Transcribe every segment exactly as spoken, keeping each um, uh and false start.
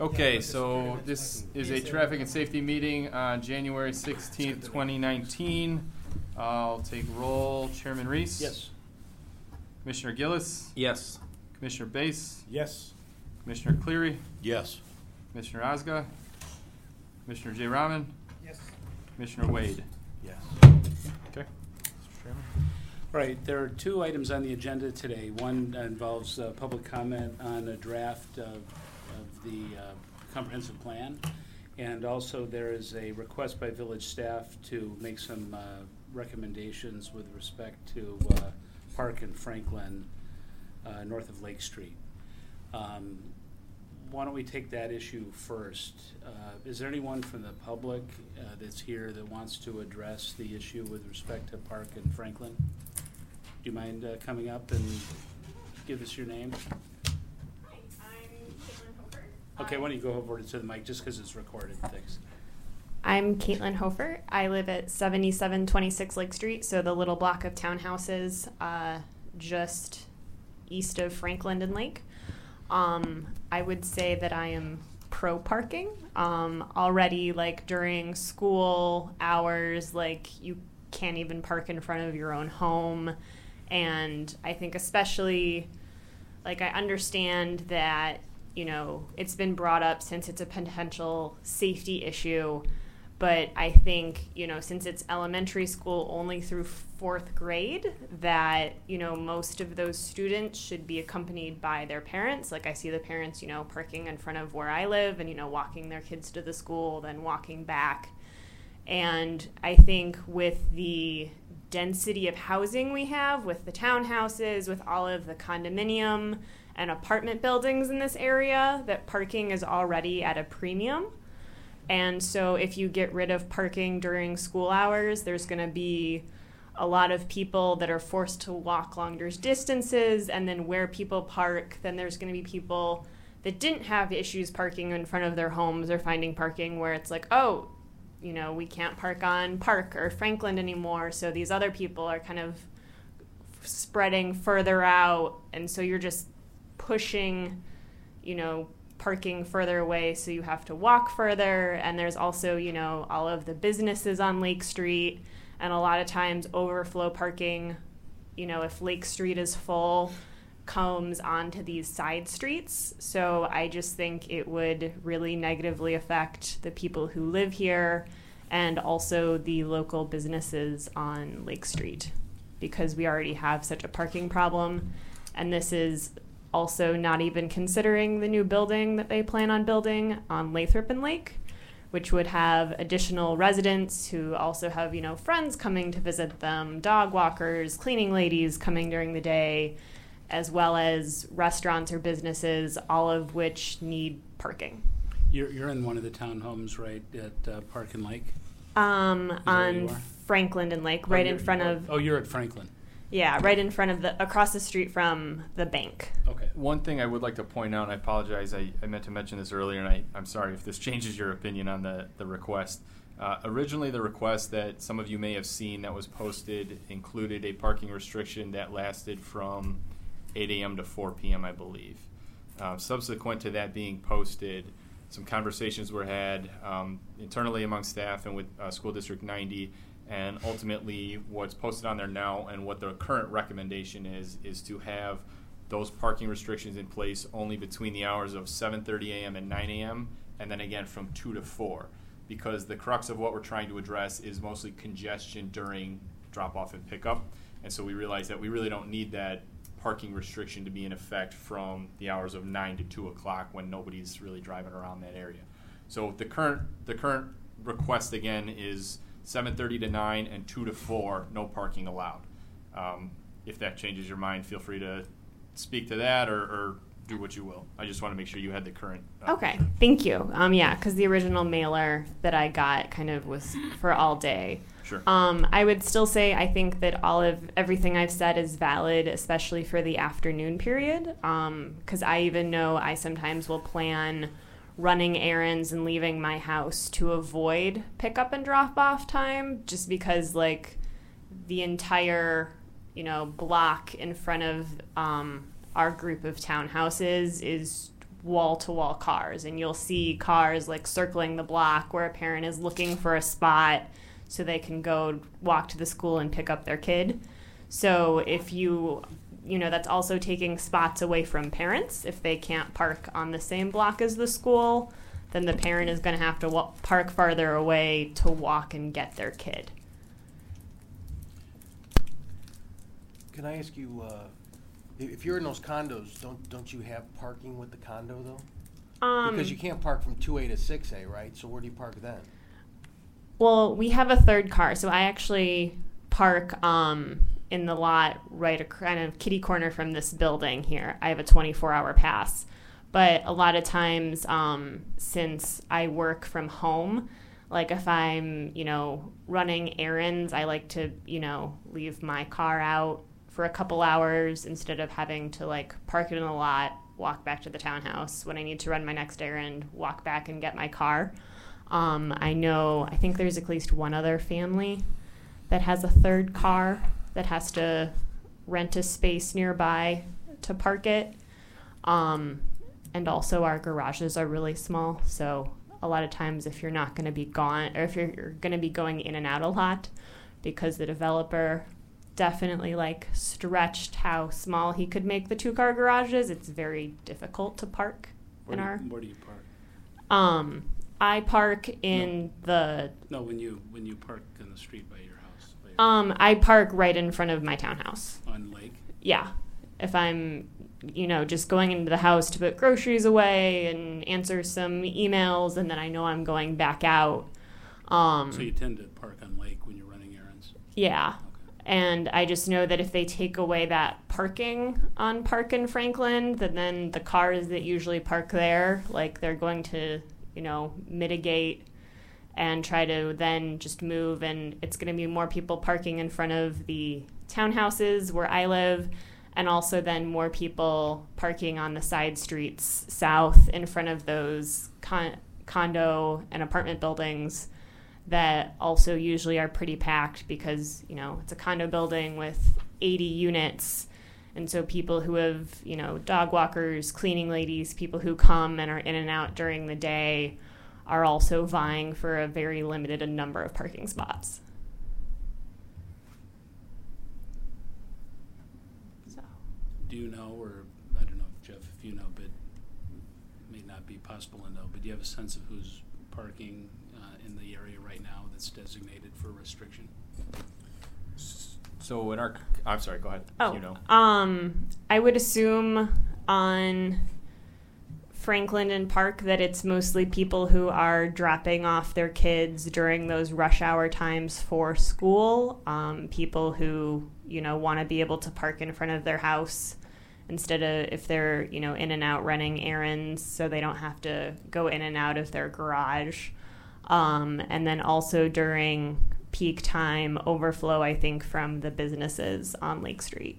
Okay, so this is a traffic and safety meeting on January sixteenth, twenty nineteen. I'll take roll. Chairman Reese? Yes. Commissioner Gillis? Yes. Commissioner Bass? Yes. Commissioner Cleary? Yes. Commissioner Osga? Commissioner J. Rahman? Yes. Commissioner Wade? Yes. Okay. All right, there are two items on the agenda today. One involves uh, public comment on a draft of, of the uh, comprehensive plan, and also there is a request by village staff to make some uh, recommendations with respect to uh, Park and Franklin uh, north of Lake Street. Um, why don't we take that issue first? Uh, is there anyone from the public uh, that's here that wants to address the issue with respect to Park and Franklin? Do you mind uh, coming up and give us your name? Hi, I'm Caitlin Hofer. Okay, why don't you go over to the mic just because it's recorded. Thanks. I'm Caitlin Hofer. I live at seventy-seven twenty-six Lake Street, so the little block of townhouses uh, just east of Franklin and Lake. Um, I would say that I am pro parking. Um, already, like during school hours, like you can't even park in front of your own home. And I think especially, like I understand that, you know, it's been brought up since it's a potential safety issue. But I think, you know, since it's elementary school only through fourth grade, that, you know, most of those students should be accompanied by their parents. Like I see the parents, you know, parking in front of where I live and, you know, walking their kids to the school, then walking back. And I think with the density of housing we have, with the townhouses, with all of the condominium and apartment buildings in this area, that parking is already at a premium. And so if you get rid of parking during school hours, there's going to be a lot of people that are forced to walk longer distances. And then where people park, then there's going to be people that didn't have issues parking in front of their homes or finding parking where it's like, oh, you know, we can't park on Park or Franklin anymore. So these other people are kind of spreading further out. And so you're just pushing, you know, parking further away, so you have to walk further. And there's also, you know, all of the businesses on Lake Street, and a lot of times overflow parking, you know, if Lake Street is full, comes onto these side streets. So I just think it would really negatively affect the people who live here and also the local businesses on Lake Street, because we already have such a parking problem. And this is also not even considering the new building that they plan on building on Lathrop and Lake, which would have additional residents who also have, you know, friends coming to visit them, dog walkers, cleaning ladies coming during the day, as well as restaurants or businesses, all of which need parking. You're you're in one of the townhomes, right, at uh, Park and Lake? Um, on are? Franklin and Lake, Oh, right you're- in front oh, of, Oh, you're at Franklin. yeah, right in front of the, across the street from the bank. Okay. One thing I would like to point out, and I apologize, I, I meant to mention this earlier, and I, I'm sorry if this changes your opinion on the, the request. Uh, originally, the request that some of you may have seen that was posted included a parking restriction that lasted from eight a.m. to four p.m., I believe. Uh, subsequent to that being posted, some conversations were had um, internally among staff and with uh, School District ninety, and ultimately what's posted on there now and what the current recommendation is, is to have those parking restrictions in place only between the hours of seven thirty a.m. and nine a.m., and then again from two to four, because the crux of what we're trying to address is mostly congestion during drop-off and pickup. And so we realize that we really don't need that parking restriction to be in effect from the hours of nine to two o'clock when nobody's really driving around that area. So the current the current request again is seven thirty to nine and two to four, no parking allowed. Um, if that changes your mind, feel free to speak to that or, or do what you will. I just want to make sure you had the current. Uh, Okay, thank you. Um, yeah, because the original mailer that I got kind of was for all day. Sure. Um, I would still say I think that all of everything I've said is valid, especially for the afternoon period. Because I even know I sometimes will plan running errands and leaving my house to avoid pickup and drop off time, just because like the entire, you know, block in front of um, our group of townhouses is wall-to-wall cars, and you'll see cars like circling the block where a parent is looking for a spot so they can go walk to the school and pick up their kid. So if you, you know, that's also taking spots away from parents. If they can't park on the same block as the school, then the parent is going to have to wa- park farther away to walk and get their kid. Can I ask you, uh, if you're in those condos, don't don't you have parking with the condo though? Um, Because you can't park from two A to six A, right? So where do you park then? Well, we have a third car, so I actually park um, in the lot right a kind of kitty corner from this building here. I have a twenty-four hour pass. But a lot of times, um, since I work from home, like if I'm, you know, running errands, I like to, you know, leave my car out for a couple hours instead of having to like park it in a lot, walk back to the townhouse. When I need to run my next errand, walk back and get my car. Um, I know, I think there's at least one other family that has a third car that has to rent a space nearby to park it. Um, and also our garages are really small, so a lot of times if you're not going to be gone, or if you're, you're going to be going in and out a lot, because the developer definitely like stretched how small he could make the two-car garages, it's very difficult to park Where, in do, our. where do you park? Um, I park in the. No, when you when you park in the street by your house. By your Um, I park right in front of my townhouse. on Lake. Yeah, if I'm, you know, just going into the house to put groceries away and answer some emails, and then I know I'm going back out. Um, So you tend to park on Lake when you're running errands. yeah. Okay. And I just know that if they take away that parking on Park in Franklin, then then the cars that usually park there, like they're going to, you know, mitigate and try to then just move, and it's going to be more people parking in front of the townhouses where I live, and also then more people parking on the side streets south in front of those con- condo and apartment buildings that also usually are pretty packed because, you know, it's a condo building with eighty units. And so people who have, you know, dog walkers, cleaning ladies, people who come and are in and out during the day are also vying for a very limited number of parking spots. So. Do you know, or I don't know, Jeff, if you know, but it may not be possible to know, but do you have a sense of who's parking uh, in the area right now that's designated for restriction? So in our, I'm sorry, go ahead. Oh, You know. um, I would assume on Franklin and Park that it's mostly people who are dropping off their kids during those rush hour times for school. Um, people who, you know, want to be able to park in front of their house instead of if they're, you know, in and out running errands, so they don't have to go in and out of their garage. Um, and then also during peak time overflow, I think, from the businesses on Lake Street.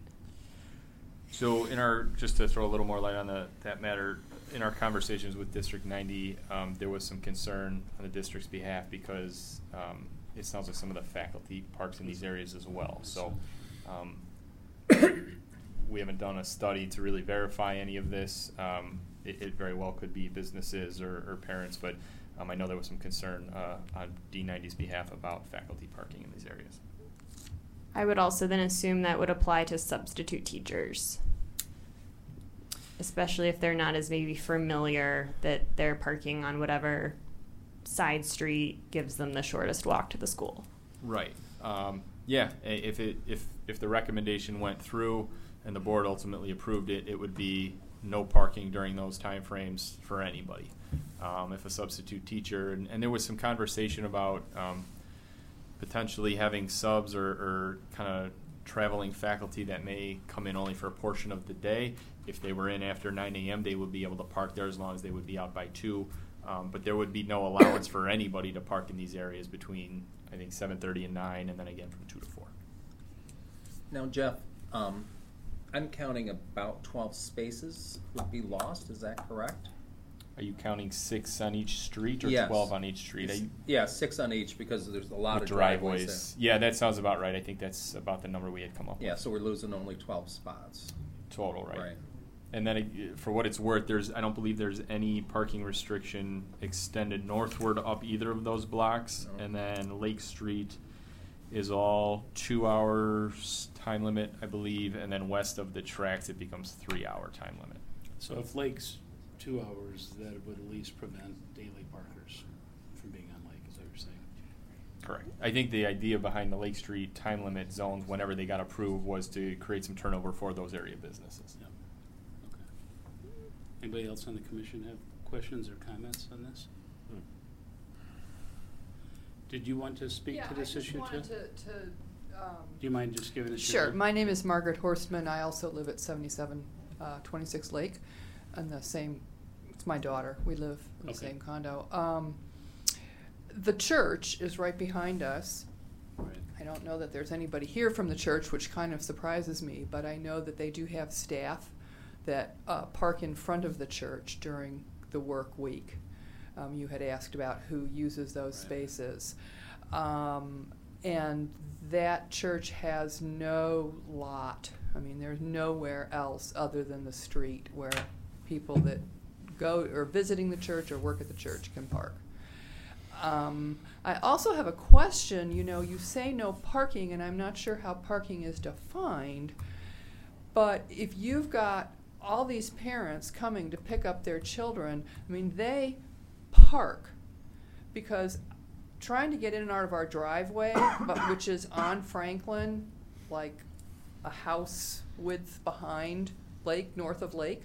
So in our, just to throw a little more light on the, that matter, in our conversations with District ninety, um, there was some concern on the district's behalf because um, it sounds like some of the faculty parks in these areas as well. So um, we haven't done a study to really verify any of this. Um, it, it very well could be businesses or, or parents, but um, I know there was some concern uh, on D ninety's behalf about faculty parking in these areas. I would also then assume that would apply to substitute teachers, especially if they're not as maybe familiar that they're parking on whatever side street gives them the shortest walk to the school. Right. Um, yeah. a- If it if if the recommendation went through and the board ultimately approved it, it would be no parking during those time frames for anybody. Um, if a substitute teacher, and, and there was some conversation about um, potentially having subs or, or kind of traveling faculty that may come in only for a portion of the day. If they were in after nine a.m., they would be able to park there as long as they would be out by two. Um, but there would be no allowance for anybody to park in these areas between, I think, seven thirty and nine, and then again from two to four. Now, Jeff, um, I'm counting about twelve spaces would be lost. Is that correct? Are you counting six on each street or Yes. twelve on each street? Are you, Yeah, six on each because there's a lot with of driveways. driveways. Yeah, that sounds about right. I think that's about the number we had come up Yeah, with. so we're losing only twelve spots. Total, right? Right. And then, uh, for what it's worth, there's I don't believe there's any parking restriction extended northward up either of those blocks. No. And then Lake Street is all two hours time limit, I believe, and then west of the tracks it becomes three hour time limit. So if Lake's two hours, that would at least prevent daily parkers from being on Lake, is what you're saying? Correct. I think the idea behind the Lake Street time limit zones, whenever they got approved, was to create some turnover for those area businesses. Yep. Okay. Anybody else on the commission have questions or comments on this? Hmm. Did you want to speak yeah, to this I just issue wanted too? to, to um, Do you mind just giving us your Sure. name? My name is Margaret Horstman. I also live at seventy-seven twenty-six Lake, and the same. It's my daughter. We live in the Okay. same condo. Um, the church is right behind us. Right. I don't know that there's anybody here from the church, which kind of surprises me, but I know that they do have staff that uh, park in front of the church during the work week. Um, you had asked about who uses those Right. spaces. Um, and that church has no lot. I mean, there's nowhere else other than the street where people that go or visiting the church or work at the church can park. Um, I also have a question. You know, you say no parking, and I'm not sure how parking is defined, but if you've got all these parents coming to pick up their children, I mean, they park because trying to get in and out of our driveway, but which is on Franklin, like a house width behind Lake, north of Lake,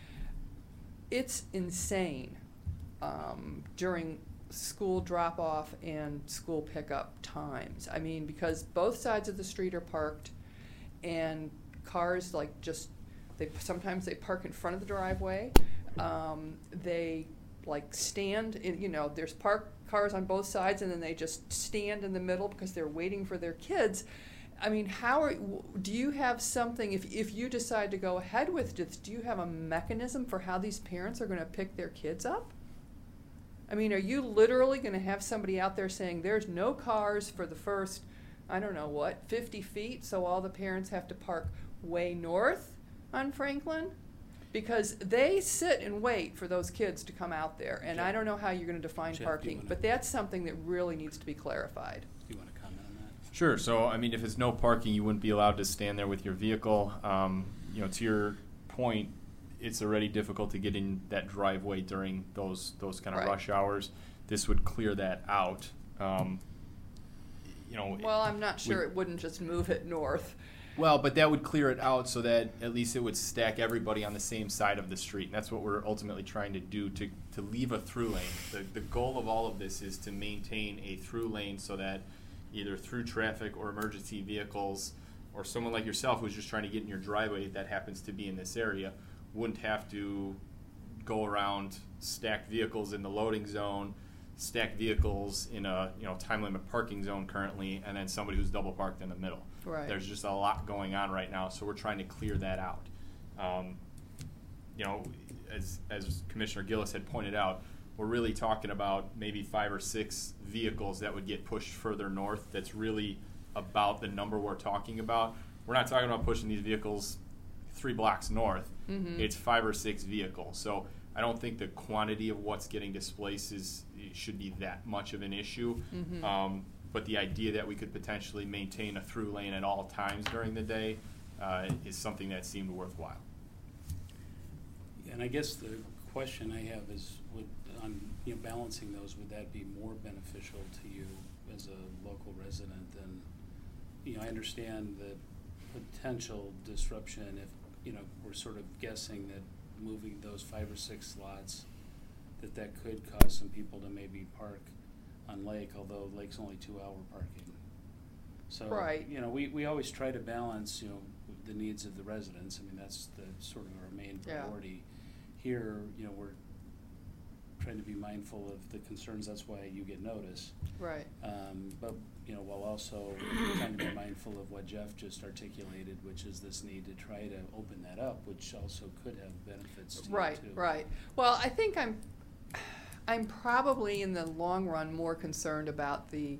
it's insane um, during school drop-off and school pickup times. I mean, because both sides of the street are parked, and cars like just they sometimes they park in front of the driveway. Um, they like stand in, you know, there's parked cars on both sides, and then they just stand in the middle because they're waiting for their kids. I mean, how are, do you have something, if if you decide to go ahead with this, do you have a mechanism for how these parents are going to pick their kids up? I mean, are you literally going to have somebody out there saying there's no cars for the first, I don't know what, fifty feet, so all the parents have to park way north on Franklin? Because they sit and wait for those kids to come out there, and Jeff- I don't know how you're going to define Jeff, do you parking, wanna- but that's something that really needs to be clarified. Do you want to comment on that? Sure. So, I mean, if it's no parking, you wouldn't be allowed to stand there with your vehicle. Um, you know, to your point, it's already difficult to get in that driveway during those those kind of Right. rush hours. This would clear that out. Um, you know. Well, I'm not sure we- it wouldn't just move it north. Well, but that would clear it out so that at least it would stack everybody on the same side of the street. And that's what we're ultimately trying to do, to, to leave a through lane. The, the goal of all of this is to maintain a through lane so that either through traffic or emergency vehicles or someone like yourself who's just trying to get in your driveway that happens to be in this area wouldn't have to go around stacked vehicles in the loading zone, stacked vehicles in a you know time limit parking zone currently, and then somebody who's double parked in the middle. Right. There's just a lot going on right now, so we're trying to clear that out. Um, you know, as as Commissioner Gillis had pointed out, we're really talking about maybe five or six vehicles that would get pushed further north. That's really about the number we're talking about. We're not talking about pushing these vehicles three blocks north. Mhm. It's five or six vehicles. So I don't think the quantity of what's getting displaced is should be that much of an issue. Mhm. Um, but the idea that we could potentially maintain a through lane at all times during the day uh, is something that seemed worthwhile. And I guess the question I have is, would, on, you know, balancing those, would that be more beneficial to you as a local resident than, you know, I understand the potential disruption if, you know, we're sort of guessing that moving those five or six slots, that that could cause some people to maybe park on Lake, although Lake's only two-hour parking. So, Right. you know, we, we always try to balance, you know, the needs of the residents. I mean, that's the sort of our main Yeah. priority. Here, you know, we're trying to be mindful of the concerns, that's why you get notice. Right. Um, but, you know, while also trying to be mindful of what Jeff just articulated, which is this need to try to open that up, which also could have benefits to Right, you too. right. Well, I think I'm, I'm probably in the long run more concerned about the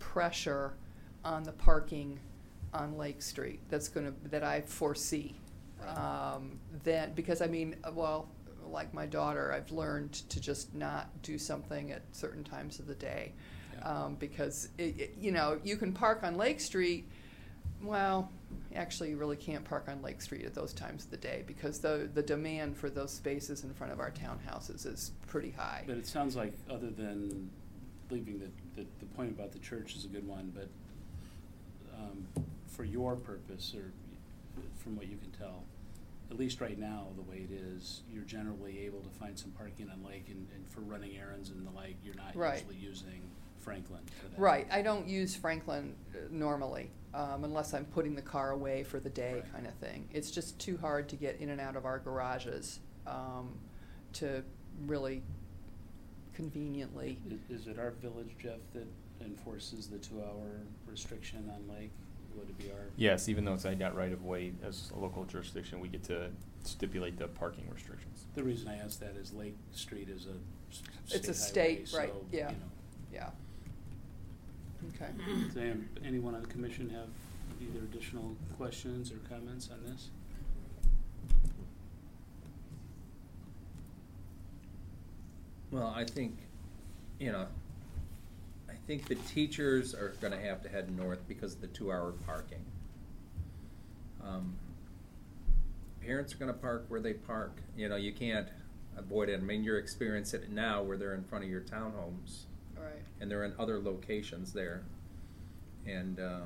pressure on the parking on Lake Street that's going to, that I foresee. Um, then, because I mean, uh, well, like my daughter, I've learned to just not do something at certain times of the day. Yeah. Um, because, it, it, you know, you can park on Lake Street. Well, actually, you really can't park on Lake Street at those times of the day because the the demand for those spaces in front of our townhouses is pretty high. But it sounds like, other than leaving the, the, the point about the church is a good one, but um, for your purpose, or from what you can tell, at least right now, the way it is, you're generally able to find some parking on Lake, and, and for running errands and the like, you're not Right. usually using Franklin for that. Right. I don't use Franklin uh, normally, um, unless I'm putting the car away for the day, Right. kind of thing. It's just too hard to get in and out of our garages um, to really conveniently. Is, is it our village, Jeff, that enforces the two-hour restriction on Lake? Would it be our? Yes, even though it's I D O T right of way, as a local jurisdiction, we get to stipulate the parking restrictions. The reason I ask that is Lake Street is a s- state It's a highway, state, right, so, yeah. you know. Yeah. Okay. Does anyone- anyone on the commission have either additional questions or comments on this? Well, I think, you know, I think the teachers are gonna have to head north because of the two-hour parking. Um, Parents are gonna park where they park, you know, you can't avoid it. I mean, you're experiencing it now where they're in front of your townhomes, All right. and they're in other locations there. And, uh,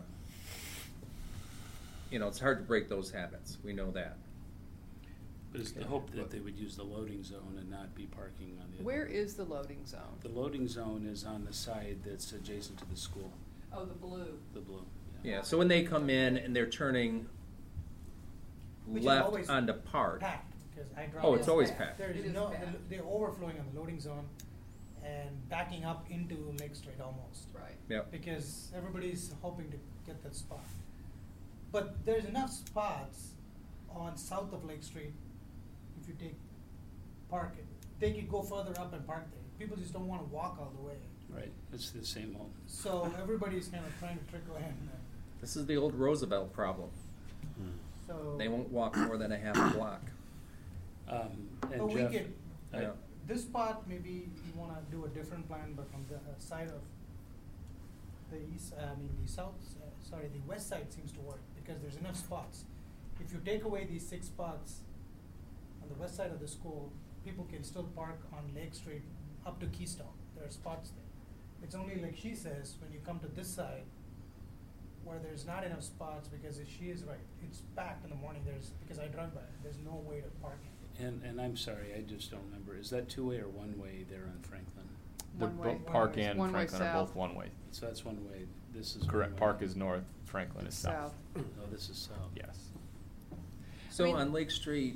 you know, it's hard to break those habits, we know that. But it's the hope that they would use the loading zone and not be parking on the other. Where is the loading zone? The loading zone is on the side that's adjacent to the school, Oh, the blue. the blue. Yeah, so when they come in and they're turning Which is left always onto Park. packed, because I drive. Oh, It it's is always packed. packed. There It is is no, packed. they're overflowing on the loading zone and backing up into Lake Street almost. Right. Yep. Because everybody's hoping to get that spot. But there's enough spots on south of Lake Street, if you take, park it, they could go further up and park there. People just don't wanna walk all the way. Right, it's the same old. So everybody's kind of trying to trickle in, This is the old Roosevelt problem. so. They won't walk more than a half a block. Um, But and we Jeff, could, I- Yeah. this part, maybe you wanna do a different plan, but on the uh, side of the east, I mean, the south, uh, sorry, the west side seems to work, because there's enough spots. If you take away these six spots on the west side of the school, people can still park on Lake Street up to Keystone, there are spots there. It's only like she says, when you come to this side, where there's not enough spots, because she is right, it's packed in the morning, there's, because I drive by, there's no way to park it. and, and I'm sorry, I just don't remember, is that two-way or one-way there on Franklin? The One way. bo- Park One way. and One way Franklin are both south. one way. So that's one way, this is Correct, one-way. Park is north, Franklin is south. South. Oh, this is south. Yes. So mean- on Lake Street,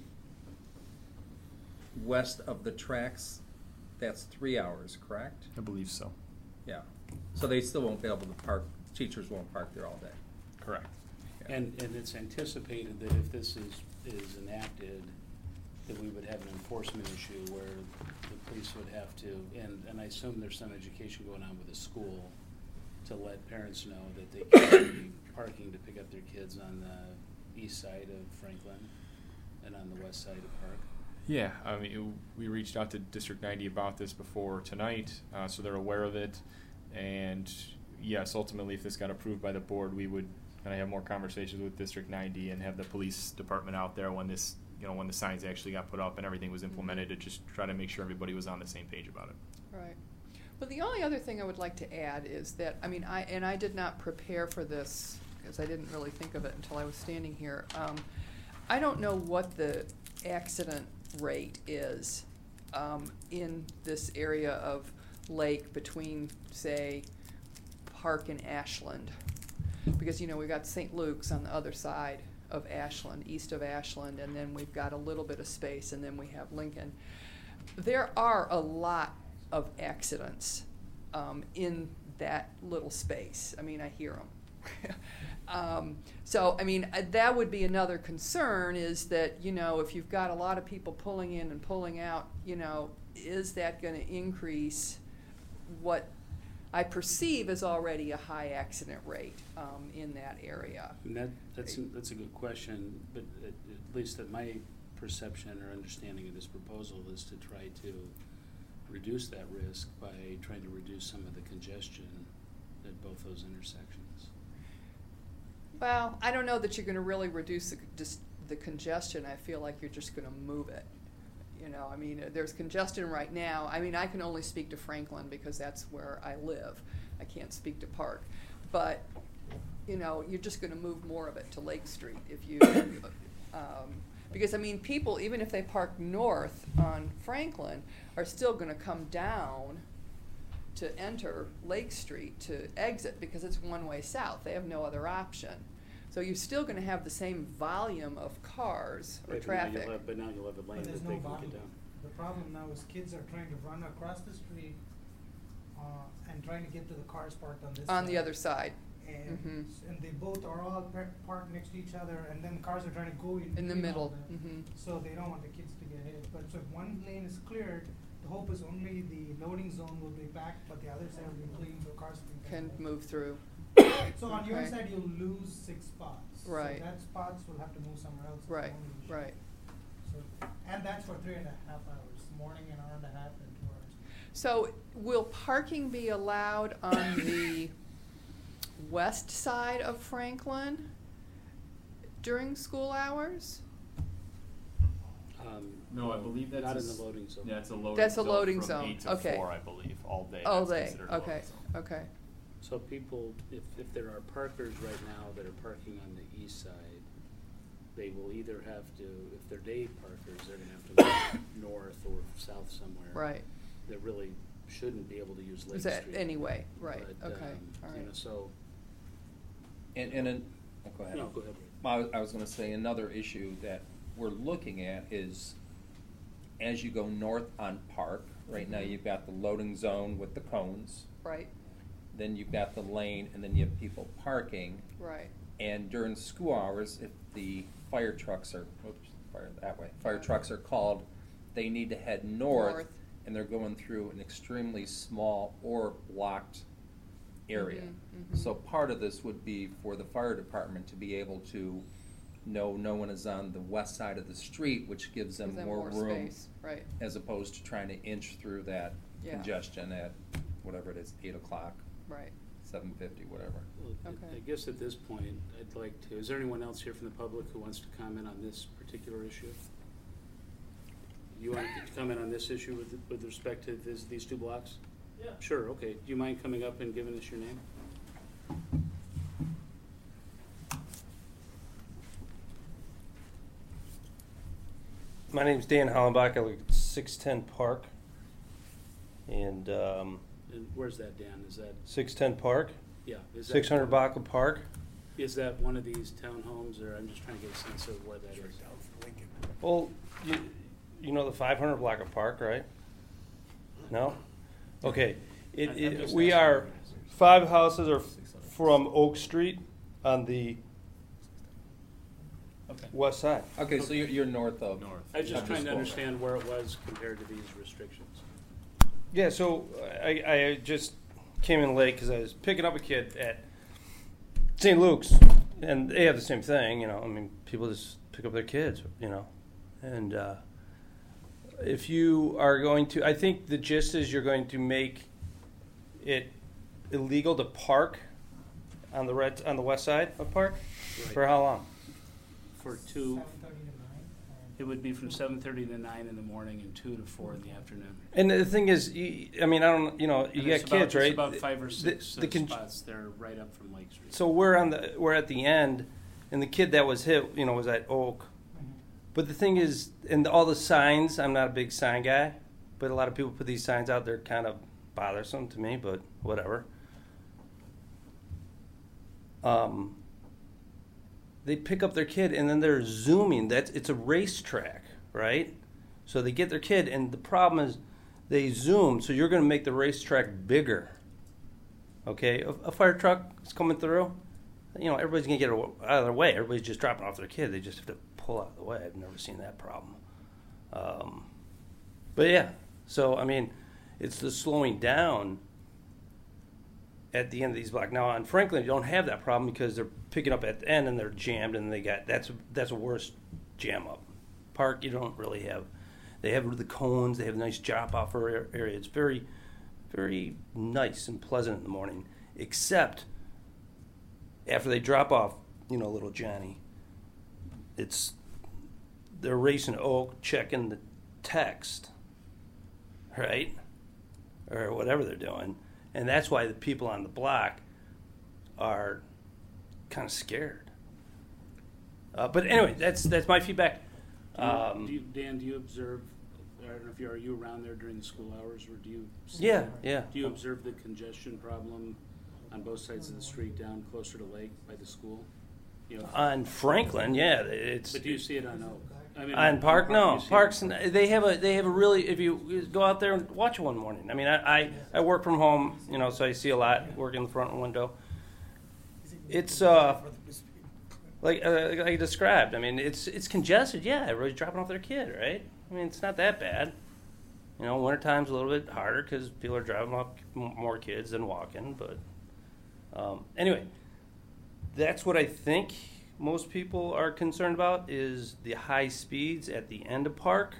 west of the tracks, that's three hours, correct? I believe so. Yeah. So they still won't be able to park, teachers won't park there all day. Correct. Yeah. And, and it's anticipated that if this is, is enacted, that we would have an enforcement issue where the police would have to, and, and I assume there's some education going on with the school to let parents know that they can be parking to pick up their kids on the east side of Franklin and on the west side of Park. Yeah, I mean, we reached out to District ninety about this before tonight, uh, so they're aware of it. And yes, ultimately, if this got approved by the board, we would kind of have more conversations with District ninety and have the police department out there when this, you know, when the signs actually got put up and everything was implemented, to just try to make sure everybody was on the same page about it. Right. Well, the only other thing I would like to add is that, I mean, I, and I did not prepare for this, because I didn't really think of it until I was standing here. Um, I don't know what the accident rate is um, in this area of lake between, say, Park and Ashland. Because, you know, we've got Saint Luke's on the other side of Ashland, east of Ashland, and then we've got a little bit of space, and then we have Lincoln. There are a lot of accidents um, in that little space. I mean, I hear them. um, so, I mean, uh, that would be another concern, is that, you know, if you've got a lot of people pulling in and pulling out, you know, is that going to increase what, I perceive is already a high accident rate um, in that area. And that, that's, a- that's a good question, but at, at least that my perception or understanding of this proposal is to try to reduce that risk by trying to reduce some of the congestion at both those intersections. Well, I don't know that you're going to really reduce the, just the congestion. I feel like you're just going to move it. You know, I mean, uh, there's congestion right now. I mean, I can only speak to Franklin because that's where I live. I can't speak to Park. But, you know, you're just going to move more of it to Lake Street if you, um, because, I mean, people, even if they park north on Franklin, are still going to come down to enter Lake Street to exit because it's one-way south. They have no other option. So you're still going to have the same volume of cars or Right, but now you'll traffic. have- But now you'll have a lane But there's that no they can volume. get down. The problem now is kids are trying to run across the street, uh, and trying to get to the cars parked on this side. On the other side. And, Mhm. s- and they both are all par- parked next to each other, and then cars are trying to go in. In the between all middle. them. Mhm. So they don't want the kids to get hit. But so if one lane is cleared, the hope is only the loading zone will be packed, but the other side will be clean, so cars can. Can move through. So on your Okay. side, you'll lose six spots. Right. So that spots will have to move somewhere else. is the Right, only issue. right. So, and that's for three and a half hours, morning an hour and a half and two hours. So will parking be allowed on the west side of Franklin during school hours? Um, No, I believe that's Not a in the s- loading zone. Yeah, it's a loading That's a zone loading from zone, eight to okay. four, I believe, all day. All That's day, considered a okay, loading zone. okay. So people, if, if there are parkers right now that are parking on the east side, they will either have to, if they're day parkers, they're gonna have to move north or south somewhere. Right. That really shouldn't be able to use Lake Is that Street. anyway, right, But, okay, um, all You know, right. so, And, and, an- oh, go ahead. no, go ahead. I was, I was gonna say, another issue that we're looking at is, as you go north on Park, right now Mhm. you've got the loading zone with the cones, Right, then you've got the lane, and then you have people parking. right. And during school hours, if the fire trucks are, oops, fire that way, fire trucks are called, they need to head north, North. and they're going through an extremely small or blocked area. Mhm, mhm. So part of this would be for the fire department to be able to know no one is on the west side of the street, which gives them Gives them more more room, space, right. as opposed to trying to inch through that Yeah. congestion at whatever it is, eight o'clock, Right. seven fifty, whatever. Well, I- Okay. I guess at this point, I'd like to, is there anyone else here from the public who wants to comment on this particular issue? You want to comment on this issue with, with respect to this, these two blocks? Yeah. Sure, okay. Do you mind coming up and giving us your name? My name's Dan Hollenbach. I live at six ten Park. And um, And where's that, Dan? Is that, six ten Park, yeah. is that- six hundred Baca Park. Is that one of these townhomes, or I'm just trying to get a sense of where that is? Well, you, you know the five hundred block of Park, right? No? Okay. It, I'm- I'm it, just we asking are, you. five houses are from Oak Street on the Okay. west side. Okay, so you're, you're north of. North. I was just of the trying to school. understand where it was compared to these restrictions. Yeah, so I, I just came in late because I was picking up a kid at Saint Luke's, and they have the same thing, you know. I mean, people just pick up their kids, you know. And uh, if you are going to, I think the gist is you're going to make it illegal to park on the red on the west side of Park Right. for how long? For two, Seven thirty to nine. and- it would be from seven thirty to nine in the morning and two to four in the afternoon. And the thing is, you, I mean, I don't, you know, you And got it's about- kids, right? It's about five or The- six the uh, con- spots. They're right up from Lake Street. So we're on the we're at the end, and the kid that was hit, you know, was at Oak. Mhm. But the thing is, and all the signs, I'm not a big sign guy, but a lot of people put these signs out. They're kind of bothersome to me, but whatever. Um, they pick up their kid, and then they're zooming. That's it's a racetrack, right? So they get their kid, and the problem is they zoom. So you're going to make the racetrack bigger. Okay, a, a fire truck is coming through. You know, everybody's gonna get out of their way. Everybody's just dropping off their kid. They just have to pull out of the way. I've never seen that problem. Um, but yeah, so I mean, it's the slowing down at the end of these blocks. Now on Franklin, you don't have that problem because they're picking up at the end and they're jammed, and they got that's that's a worse jam up. Park, you don't really have. They have the cones. They have a nice drop off area. It's very, very nice and pleasant in the morning, except after they drop off, you know, little Johnny. It's they're racing Oak, checking the text, right, or whatever they're doing. And that's why the people on the block are kind of scared. Uh, but anyway, that's that's my feedback. Do you, Um, do you, Dan, do you observe, I don't know if you are you around there during the school hours, or do you? see- yeah, yeah. Do you observe the congestion problem on both sides of the street down closer to Lake by the school? You know, On Franklin, yeah, it's. but do you see it on Oak? I mean, On Park, do no. you see it- Parks, they have a they have a really. If you go out there and watch one morning, I mean, I, I, I work from home, you know, so I see a lot working in the front window. It's uh, like uh, like I described. I mean, it's it's congested. Yeah, everybody's dropping off their kid, right? I mean, it's not that bad. You know, wintertime's a little bit harder because people are driving off m- more kids than walking. But um, anyway, that's what I think most people are concerned about is the high speeds at the end of Park.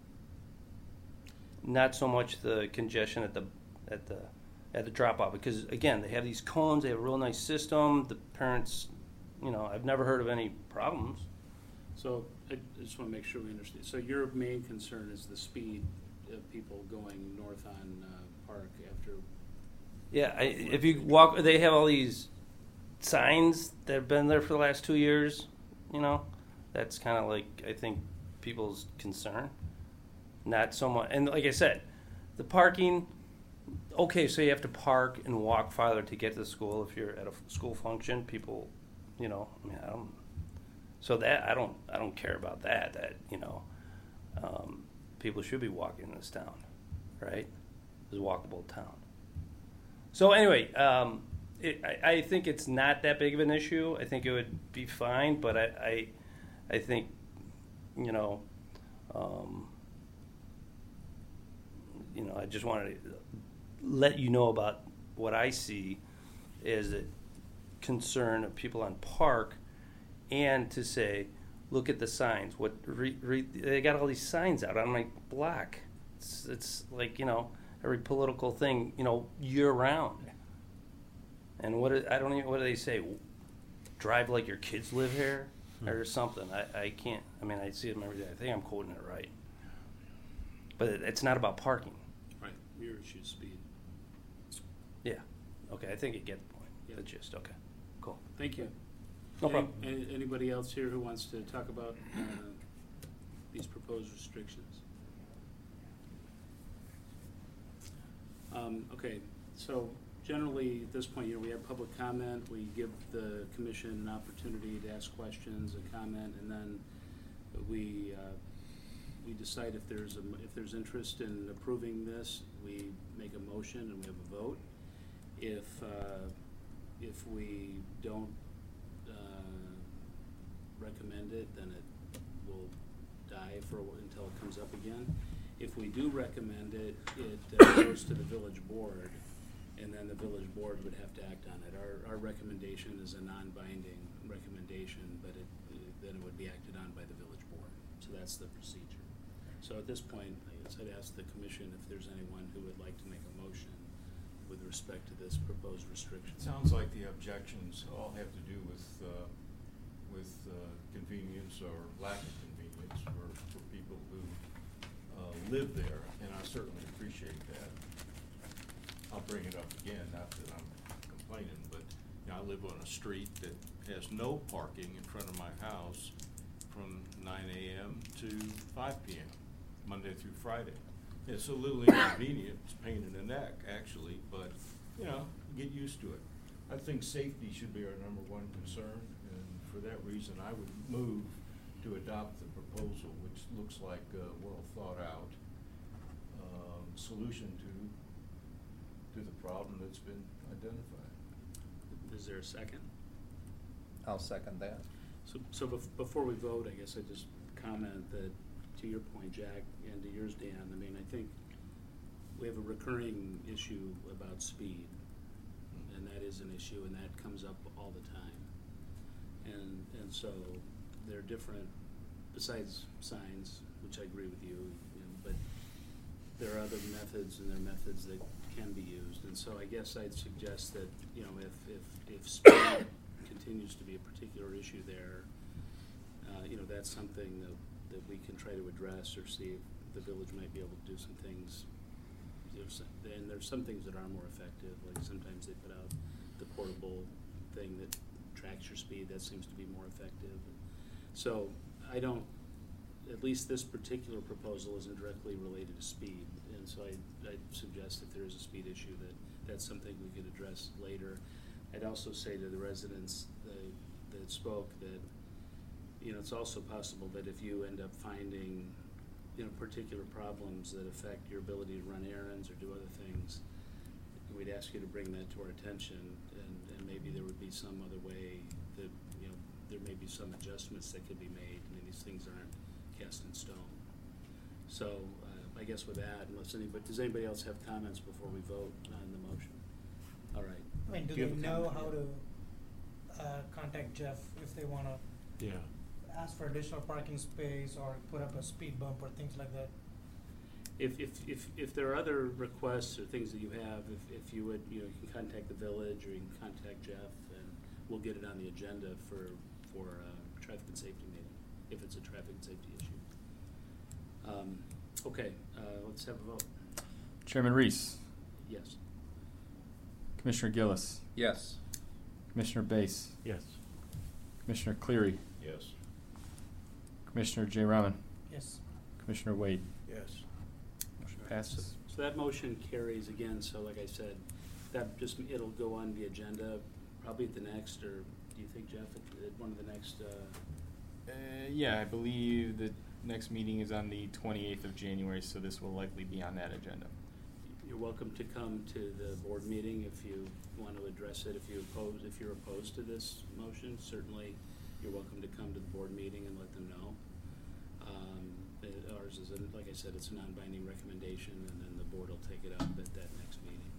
Not so much the congestion at the at the at the drop off, because again they have these cones, they have a real nice system. The parents, you know, I've never heard of any problems. So I just want to make sure we understand. So your main concern is the speed of people going north on uh, Park after. Yeah, I, if you walk, they have all these signs that have been there for the last two years. You know, that's kind of like I think people's concern. Not so much, and like I said, the parking. Okay, so you have to park and walk farther to get to the school if you're at a school function. People, you know, I mean, I don't. So that I don't, I don't care about that. That you know, um, people should be walking in this town, right? It's a walkable town. So anyway, um, it, I, I think it's not that big of an issue. I think it would be fine, but I, I, I think, you know, um, you know, I just wanted to let you know about what I see as a concern of people on Park, and to say, look at the signs. What re, re, they got all these signs out on my block. It's, it's like, you know, every political thing, you know, year round. And what I don't even what do they say? Drive like your kids live here, or something. I, I can't. I mean, I see them every day. I think I'm quoting it right. But it, it's not about parking. Right, your issue is speed. Yeah. Okay. I think you get the point. Yeah. The gist. Okay. Cool. Thank you. No Any- problem. any- Anybody else here who wants to talk about uh, these proposed restrictions? Um, Okay, so generally, at this point, you know, we have public comment, we give the commission an opportunity to ask questions and comment, and then we, uh, we decide if there's, a if there's interest in approving this, we make a motion and we have a vote. If, uh, if we don't uh, recommend it, then it will die for, a wh- until it comes up again. If we do recommend it, it uh, goes to the village board, and then the village board would have to act on it. Our, our recommendation is a non-binding recommendation, but it, then it would be acted on by the village board. So that's the procedure. So at this point, I guess I'd ask the commission if there's anyone who would like to make a motion with respect to this proposed restriction. It sounds like the objections all have to do with, uh, with uh, convenience or lack of convenience for, for people who uh, live there, and I certainly appreciate that. I'll bring it up again, not that I'm complaining, but you know, I live on a street that has no parking in front of my house from nine A M to five P M, Monday through Friday. It's a little inconvenient, it's a pain in the neck, actually, but, you know, get used to it. I think safety should be our number one concern, and for that reason, I would move to adopt the proposal, which looks like a well-thought-out um, solution to, to the problem that's been identified. Is there a second? I'll second that. So, so bef- before we vote, I guess I just comment that, to your point, Jack, and to yours, Dan, I mean, I think we have a recurring issue about speed. and that is an issue, and that comes up all the time. And, and so there are different, besides signs, which I agree with you, you know, but there are other methods, and there are methods that can be used. And so I guess I'd suggest that, you know, if, if, if speed continues to be a particular issue there, uh, you know, that's something that, that we can try to address or see if the village might be able to do some things. There's, and there's some things that are more effective, like sometimes they put out the portable thing that tracks your speed. That seems to be more effective. So I don't, at least this particular proposal isn't directly related to speed. And so I, I'd suggest if there is a speed issue that that's something we could address later. I'd also say to the residents that, that spoke that, you know, it's also possible that if you end up finding, you know, particular problems that affect your ability to run errands or do other things, we'd ask you to bring that to our attention, and, and maybe there would be some other way that, you know, there may be some adjustments that could be made. I mean, these things aren't cast in stone. So uh, I guess with that, unless anybody, does anybody else have comments before we vote on the motion? All right. I mean, do, Do you they have a know comment? how to uh, contact Jeff if they want to Yeah. ask for additional parking space or put up a speed bump or things like that? If, if, if, if there are other requests or things that you have, if, if you would, you know, you can contact the village or you can contact Jeff, and we'll get it on the agenda for, for uh, traffic and safety meeting, if it's a traffic and safety issue. Um, okay, uh, let's have a vote. Chairman Reese, Yes. Commissioner Gillis, Yes. Commissioner Bass, Yes. Commissioner Cleary, Yes. Commissioner J. Rahman, Yes. Commissioner Wade. Yes. Motion So, passes. so that motion carries again, so like I said, that just, it'll go on the agenda probably at the next, or do you think, Jeff, at, at one of the next, uh, Uh, yeah, I believe the next meeting is on the twenty-eighth of January, so this will likely be on that agenda. you're welcome to come to the board meeting if you want to address it. If you oppose, if you're opposed to this motion, certainly you're welcome to come to the board meeting and let them know. Um, it- ours is, a, like I said, it's a non-binding recommendation, and then the board will take it up at that next meeting.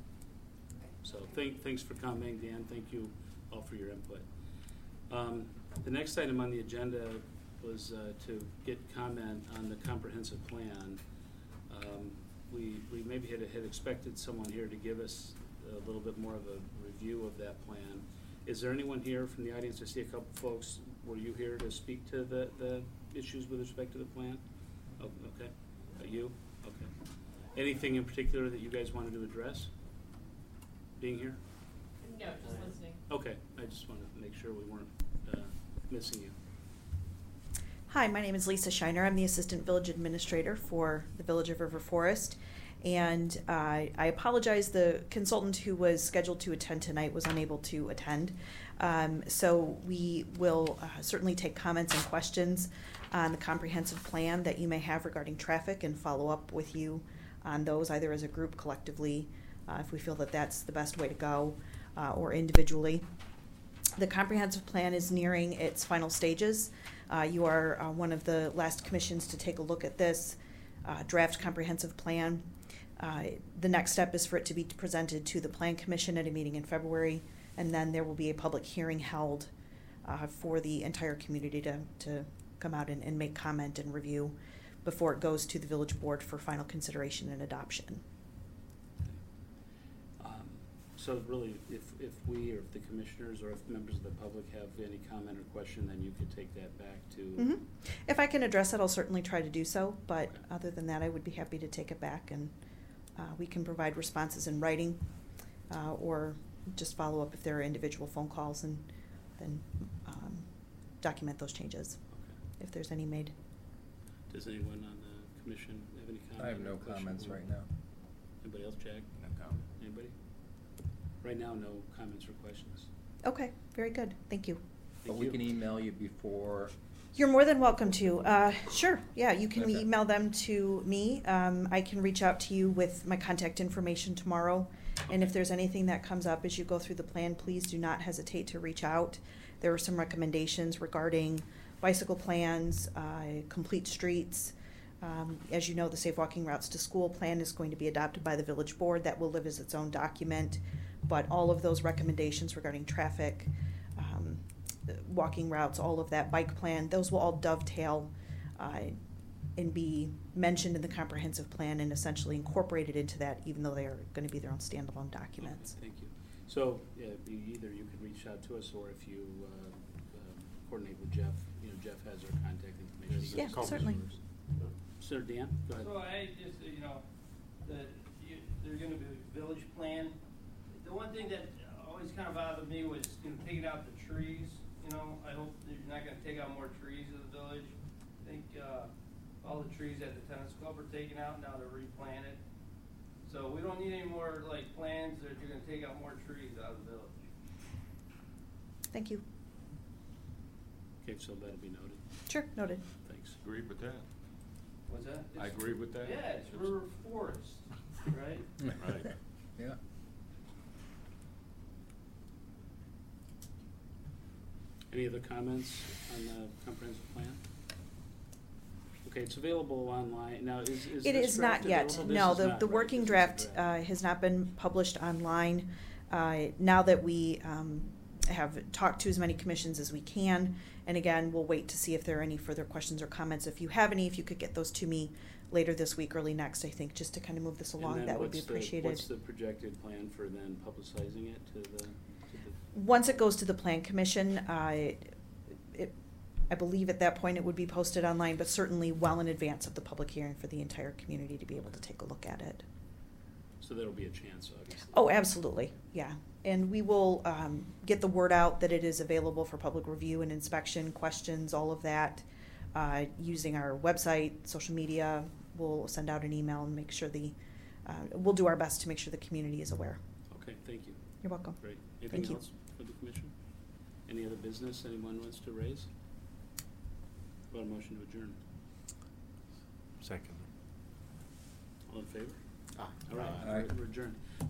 So thank, thanks for coming, Dan. Thank you all for your input. Um, the next item on the agenda was uh, to get comment on the comprehensive plan. Um, we, we maybe had, had expected someone here to give us a little bit more of a review of that plan. Is there anyone here from the audience? I see a couple folks. Were you here to speak to the, the issues with respect to the plan? Oh, okay. Uh, you? Okay. Anything in particular that you guys wanted to address? Being here? No, just listening. Okay. I just wanted to make sure we weren't uh, missing you. Hi, my name is Lisa Shiner. I'm the Assistant Village Administrator for the Village of River Forest. And uh, I apologize, the consultant who was scheduled to attend tonight was unable to attend. Um, so we will uh, certainly take comments and questions on the comprehensive plan that you may have regarding traffic and follow up with you on those, either as a group, collectively, uh, if we feel that that's the best way to go, uh, or individually. The comprehensive plan is nearing its final stages. Uh, you are uh, one of the last commissions to take a look at this uh, draft comprehensive plan. Uh, the next step is for it to be presented to the Plan Commission at a meeting in February, and then there will be a public hearing held uh, for the entire community to, to come out and, and make comment and review before it goes to the village board for final consideration and adoption. Um, so really, if, if we or if the commissioners or if members of the public have any comment or question, then you could take that back to... Mm-hmm. If I can address it, I'll certainly try to do so, but Okay. other than that, I would be happy to take it back, and uh, we can provide responses in writing uh, or just follow up if there are individual phone calls, and then um, document those changes Okay. if there's any made. Does anyone on the commission have any comment? I have no or question? comments right now. Anybody else, Jack? No comment. Anybody? Right now, no comments or questions. Okay, very good. Thank you. But Thank we you. can email you before. You're more than welcome to. Uh, sure, yeah, you can Okay. email them to me. Um, I can reach out to you with my contact information tomorrow. And if Okay. there's anything that comes up as you go through the plan, please do not hesitate to reach out. There are some recommendations regarding bicycle plans, uh, complete streets. Um, as you know, the Safe Walking Routes to School plan is going to be adopted by the village board. That will live as its own document. but all of those recommendations regarding traffic, um, walking routes, all of that bike plan, those will all dovetail uh, and be mentioned in the comprehensive plan and essentially incorporated into that, even though they are going to be their own standalone documents. Okay, thank you. So, yeah, be- either you could reach out to us, or if you uh, um, coordinate with Jeff, you know, Jeff has our contact information. He Yeah, can call certainly. us. Sir Dan, go ahead. So I just, uh, you know, the, you, there's gonna be a village plan. The one thing that always kind of bothered me was, you know, taking out the trees, you know, I hope that you're not gonna take out more trees in the village. I think, uh, all the trees at the tennis club are taken out, now they're replanted. So we don't need any more, like, plans that you're gonna take out more trees out of the village. Thank you. Okay, so that'll be noted. Sure, noted. Thanks. Agree with that. What's that? I It's- agree with that. Yeah, it's river forest, right? Right. Yeah. Any other comments on the comprehensive plan? Okay, it's available online. Now, is, is It this is not draft yet. available? This No, is the, not, the right? working This is a draft uh, has not been published online. Uh, Now that we um, have talked to as many commissions as we can, and again, we'll wait to see if there are any further questions or comments. If you have any, if you could get those to me later this week, early next, I think, just to kind of move this And along, then that would be what's the- appreciated. What's the projected plan for then publicizing it to the, to the, Once it goes to the Plan Commission, uh, it, I believe at that point it would be posted online, but certainly well in advance of the public hearing for the entire community to be able to take a look at it. so there'll be a chance, obviously. Oh, absolutely, yeah. And we will um, get the word out that it is available for public review and inspection, questions, all of that, uh, using our website, social media. We'll send out an email and make sure the, uh, we'll do our best to make sure the community is aware. Okay, thank you. You're welcome. Great. Thank Anything you. else for the commission? Any other business anyone wants to raise? About a motion to adjourn? Second. All in favor? Aye. All right, Aye. we're adjourned.